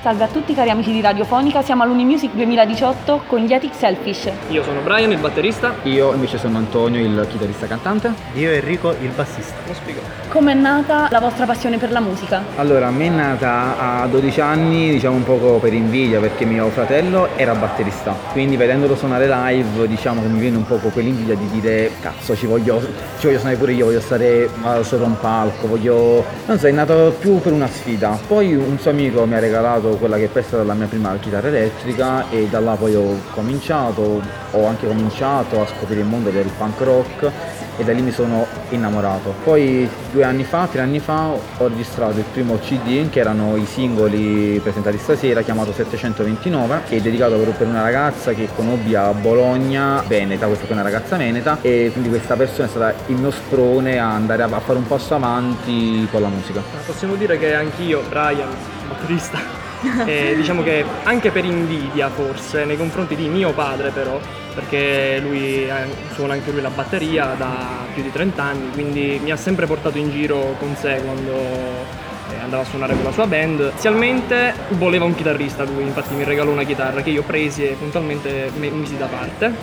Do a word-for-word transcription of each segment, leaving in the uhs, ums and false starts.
Salve a tutti cari amici di Radiofonica, siamo all'Unimusic duemiladiciotto con gli Ethic Selfish. Io sono Brian, il batterista. Io invece sono Antonio, il chitarrista cantante. Io Enrico, il bassista. Lo spiego. Com'è nata la vostra passione per la musica? Allora, a me è nata a dodici anni, diciamo un poco per invidia, perché mio fratello era batterista. Quindi vedendolo suonare live, diciamo che mi viene un poco quell'invidia di dire cazzo, ci voglio, ci voglio suonare pure io, voglio stare sopra un palco, voglio... Non so, è nato più per una sfida. Poi un suo amico mi ha regalato quella che poi è stata la mia prima chitarra elettrica e da là poi ho cominciato, ho anche cominciato a scoprire il mondo del punk rock e da lì mi sono innamorato. Poi due anni fa, tre anni fa ho registrato il primo C D che erano i singoli presentati stasera, chiamato settecentoventinove, che è dedicato proprio per una ragazza che conobbi a Bologna, veneta, questa è una ragazza veneta, e quindi questa persona è stata il mio sprone a andare a fare un passo avanti con la musica. Possiamo dire che anch'io, Brian, batterista, e diciamo che anche per invidia forse nei confronti di mio padre, però perché lui suona anche lui la batteria da più di trenta anni, quindi mi ha sempre portato in giro con sé quando andava a suonare con la sua band. Inizialmente voleva un chitarrista lui, infatti mi regalò una chitarra che io presi e puntualmente misi da parte,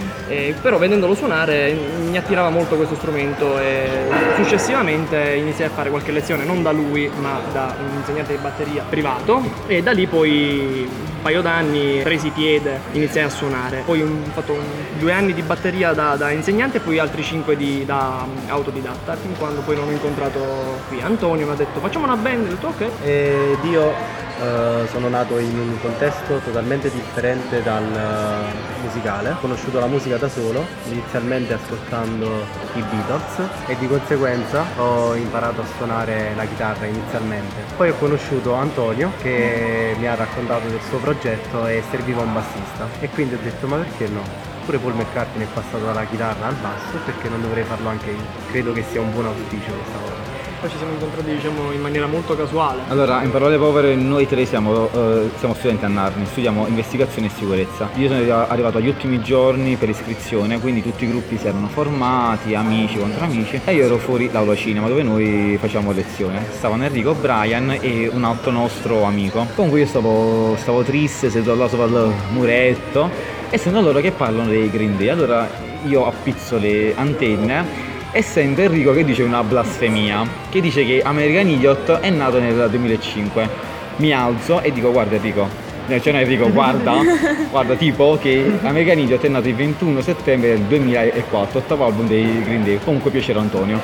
e però vedendolo suonare mi attirava molto questo strumento e successivamente iniziai a fare qualche lezione, non da lui ma da un insegnante di batteria privato, e da lì poi un paio d'anni presi piede, iniziai a suonare. Poi ho fatto un, due anni di batteria da, da insegnante e poi altri cinque di, da autodidatta, fin quando poi non ho incontrato qui Antonio, mi ha detto facciamo una band, ho detto ok. Ed io eh, sono nato in un contesto totalmente differente dal uh, musicale. Ho conosciuto la musica da solo, inizialmente ascoltando i Beatles, e di conseguenza ho imparato a suonare la chitarra inizialmente. Poi ho conosciuto Antonio che mi ha raccontato del suo progetto e serviva un bassista, e quindi ho detto ma perché no? Pure Paul McCartney è passato dalla chitarra al basso, perché non dovrei farlo anche io? Credo che sia un buon auspicio questa cosa. Poi ci siamo incontrati diciamo in maniera molto casuale. Allora, in parole povere, noi tre siamo, uh, siamo studenti a Narni, studiamo investigazione e sicurezza. Io sono arrivato agli ultimi giorni per iscrizione, quindi tutti i gruppi si erano formati, amici contro amici, e io ero fuori l'aula cinema dove noi facevamo lezione. Stavano Enrico, Brian e un altro nostro amico. Comunque io stavo, stavo triste, seduto là sopra il muretto, e sento loro che parlano dei Green Day. Allora io appizzo le antenne e sento Enrico che dice una blasfemia, che dice che American Idiot è nato nel duemilacinque. Mi alzo e dico guarda Enrico, cioè no Enrico, guarda, guarda tipo che American Idiot è nato il ventuno settembre del duemilaquattro, ottavo album dei Green Day. Comunque piacere Antonio.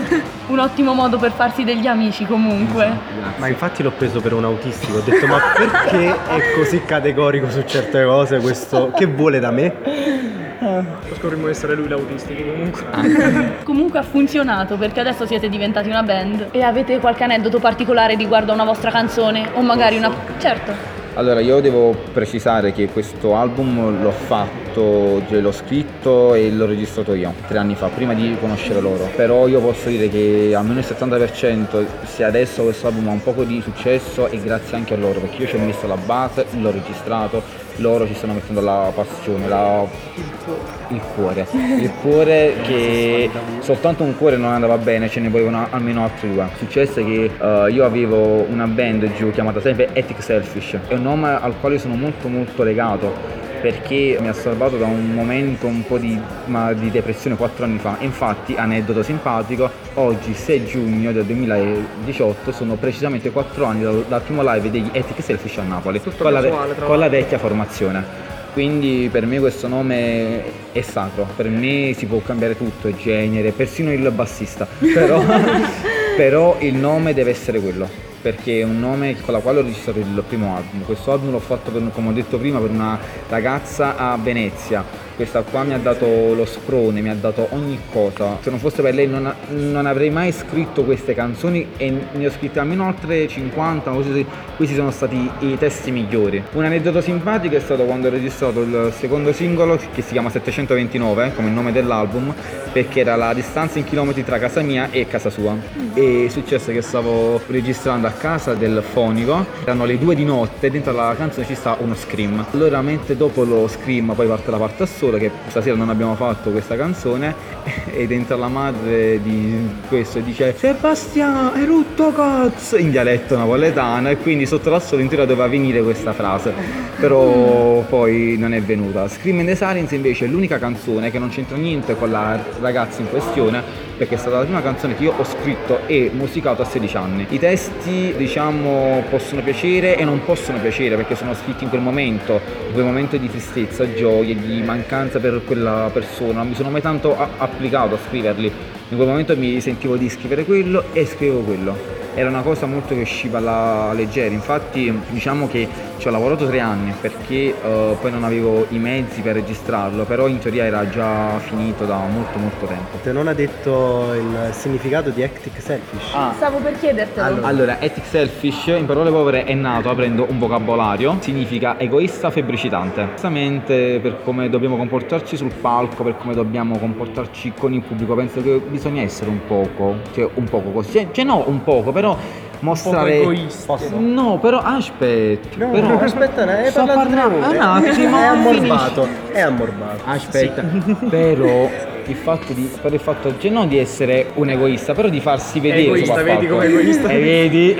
Un ottimo modo per farsi degli amici comunque. Ma infatti l'ho preso per un autistico, ho detto ma perché è così categorico su certe cose questo, che vuole da me? Scoprimmo essere lui l'autistico comunque. Comunque ha funzionato, perché adesso siete diventati una band. E avete qualche aneddoto particolare riguardo a una vostra canzone? O magari una... Certo. Allora, io devo precisare che questo album l'ho fatto, cioè l'ho scritto e l'ho registrato io tre anni fa, prima di conoscere loro. Però io posso dire che almeno il settanta per cento, se adesso questo album ha un poco di successo, è grazie anche a loro, perché io ci ho messo la base, l'ho registrato, loro ci stanno mettendo la passione, la... il cuore. Il cuore che soltanto un cuore non andava bene, ce ne volevano almeno altri due. Successe che uh, io avevo una band giù chiamata sempre Ethic Selfish, è un nome al quale sono molto molto legato, perché mi ha salvato da un momento un po' di, ma, di depressione quattro anni fa. Infatti, aneddoto simpatico, oggi sei giugno del duemiladiciotto sono precisamente quattro anni dal, dal primo live degli Ethic Selfish a Napoli, Tutto con, casuale, la, con la vecchia formazione. Quindi per me questo nome è sacro, per me si può cambiare tutto, il genere, persino il bassista, però, però il nome deve essere quello, perché è un nome con la quale ho registrato il primo album. Questo album l'ho fatto, per, come ho detto prima, per una ragazza a Venezia. Questa qua mi ha dato lo sprone, mi ha dato ogni cosa. Se non fosse per lei non, non avrei mai scritto queste canzoni, e ne ho scritte almeno altre cinquanta, così. Questi sono stati i testi migliori. Un aneddoto simpatico è stato quando ho registrato il secondo singolo, che si chiama settecentoventinove, come il nome dell'album, perché era la distanza in chilometri tra casa mia e casa sua. E è successo che stavo registrando a casa del fonico, erano le due di notte, dentro la canzone ci sta uno scream. Allora mentre dopo lo scream poi parte la parte assoluta, solo che stasera non abbiamo fatto questa canzone ed entra la madre di questo e dice Sebastiano hai rotto cazzo in dialetto napoletano, e quindi sotto l'assolo intero doveva venire questa frase, però poi non è venuta. Scream in the Silence invece è l'unica canzone che non c'entra niente con la ragazza in questione, perché è stata la prima canzone che io ho scritto e musicato a sedici anni. I testi, diciamo, possono piacere e non possono piacere perché sono scritti in quel momento, in quel momento di tristezza, gioia, di mancanza per quella persona. Non mi sono mai tanto a- applicato a scriverli. In quel momento mi sentivo di scrivere quello e scrivevo quello. Era una cosa molto che usciva alla leggera, infatti diciamo che ci ho lavorato tre anni perché uh, poi non avevo i mezzi per registrarlo, però in teoria era già finito da molto molto tempo. Te non ha detto il significato di Hectic Selfish? Ah. Stavo per chiedertelo. Allora. Allora, Ethic Selfish in parole povere è nato aprendo un vocabolario, significa egoista febbricitante. Giustamente per come dobbiamo comportarci sul palco, per come dobbiamo comportarci con il pubblico, penso che bisogna essere un poco, cioè un poco così, cioè, cioè no un poco, però mostrare Un po' egoisti. Posso? No, però aspetta, No, però aspetta, hai sto parlato parlando- tre ore. un attimo, È finisci. ammorbato, è ammorbato. Aspetta, però il fatto di per il fatto cioè non di essere un egoista, però di farsi vedere Egoista, sul vedi palco. come egoista? E vedi?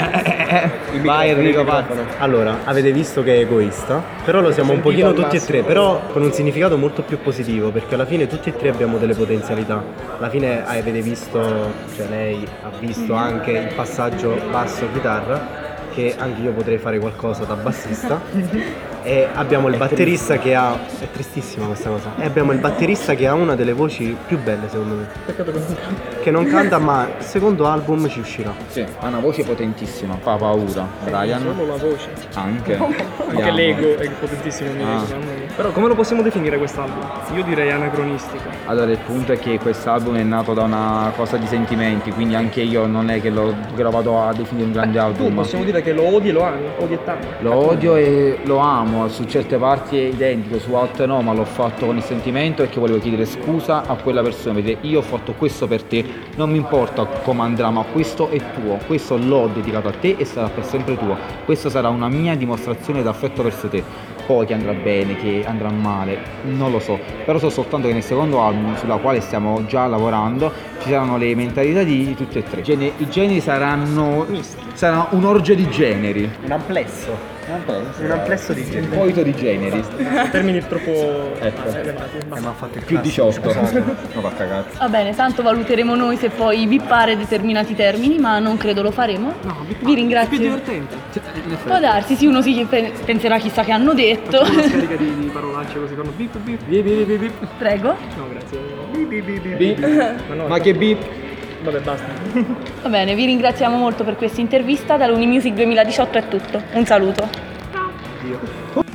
Vai Enrico, vai. Allora, avete visto che è egoista, però lo siamo un Sentito pochino al tutti e massimo. tre, però con un significato molto più positivo, perché alla fine tutti e tre abbiamo delle potenzialità. Alla fine avete visto, cioè lei ha visto anche il passaggio basso-chitarra, che anche io potrei fare qualcosa da bassista. E abbiamo il batterista che ha, è tristissima questa cosa, e abbiamo il batterista che ha una delle voci più belle secondo me, Peccato che non canta. che non canta, ma il secondo album ci uscirà. Sì, ha una voce potentissima, fa paura. Brian Solo la voce. anche. Anche Vediamo. l'ego è potentissimo mio Ah. ego, mamma mia. Però come lo possiamo definire quest'album? Io direi anacronistico. Allora il punto è che quest'album è nato da una cosa di sentimenti, quindi anche io non è che lo, che lo vado a definire un grande Tu album. possiamo dire che lo odi e lo ami, odi e t'ami. Lo odio e lo amo, su certe parti è identico, su altre no, ma l'ho fatto con il sentimento perché volevo chiedere scusa a quella persona, perché io ho fatto questo per te, non mi importa come andrà, ma questo è tuo, questo l'ho dedicato a te e sarà per sempre tuo, questa sarà una mia dimostrazione d'affetto verso te. Poi che andrà bene, che andrà male, non lo so, però so soltanto che nel secondo album, sulla quale stiamo già lavorando, ci saranno le mentalità di tutte e tre. Gene- I generi saranno, saranno un'orgia di generi. Un amplesso, un amplesso di Un genere. coito di generi. Termini troppo Ecco. elevati. Eh, ma ha fatto il Più classico, diciotto. scusate. No, va cagare. Va bene, tanto valuteremo noi se poi vippare determinati termini, ma non credo lo faremo. No, Vi è più ringrazio. divertente. Può darsi, sì, uno si pe- penserà chissà che hanno detto. Facciamo una scarica di, di parolacce così fanno bip bip bip bip bip bip. Prego. No, grazie. Bip bip bip bip. Bip. Ma, no, Ma che bip? Vabbè, basta. Va bene, vi ringraziamo molto per questa intervista. Dall'Unimusic duemiladiciotto è tutto. Un saluto. Dio.